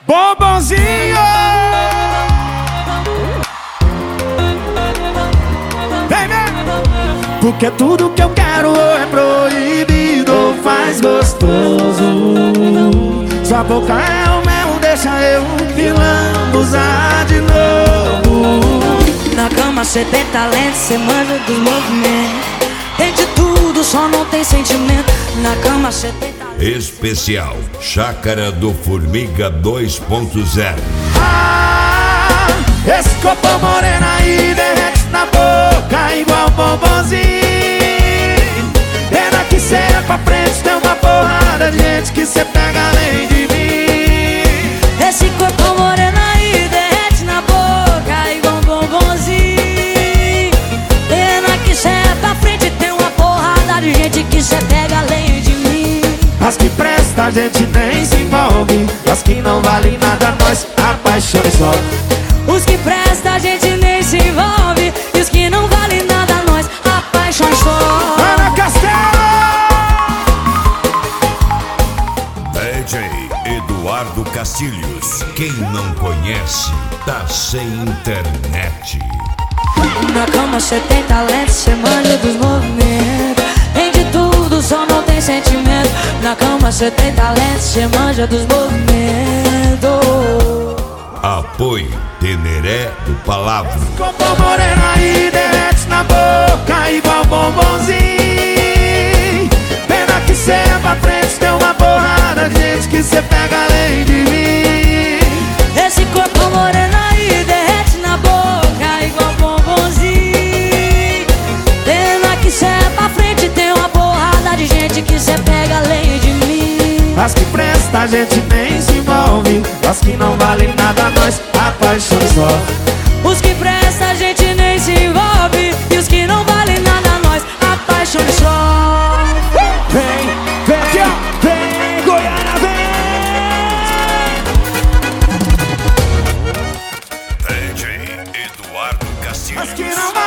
Bombonzinho. Vem, vem. Porque tudo que eu quero é proibido ou faz gostoso. Sua boca é o mel, deixa eu lambuzar de novo. Na cama cê tem talento, cê manja dos movimentos. Tem de tudo, só não tem sentimento. Na cama cê tem talento. Especial Chácara do Formiga 2.0. Ah, esse corpo moreno aí derrete na boca igual bombonzinho. Pena que cê é pra frente, tem uma porrada de gente que cê pega além de mim. Esse corpo moreno aí derrete na boca igual bombonzinho. Pena que cê é pra frente, tem uma porrada de gente que cê pega além de mim. As que presta a gente nem se envolve, as que não valem nada nós apaixona e sobe. Os que presta a gente nem se envolve, e os que não valem nada nós apaixona e sobe. Ana Castelo! DJ Eduardo Castilhos. Quem não conhece, tá sem internet. Na cama cê tem talento, cê manja dos movimentos. Tem de tudo, só não tem sentimento. Na cama cê tem talento, cê manja dos movimentos. Apoio Teneré do Palavra. Corpo moreno aí derrete na boca igual bombonzinho. Pena que cê é pra frente, tem uma porrada de gente que cê pega além de mim. Esse corpo moreno aí derrete na boca igual bombonzinho. Pena que cê é pra frente, tem uma porrada de gente que cê pega além de mim. As que presta a gente nem se envolve, as que não valem nada nós apaixona e só. Os que presta a gente nem se envolve, e os que não valem nada nós apaixona e só. Vem, vem aqui ó, vem Goiânia, vem. DJ Eduardo Castilhos. As que não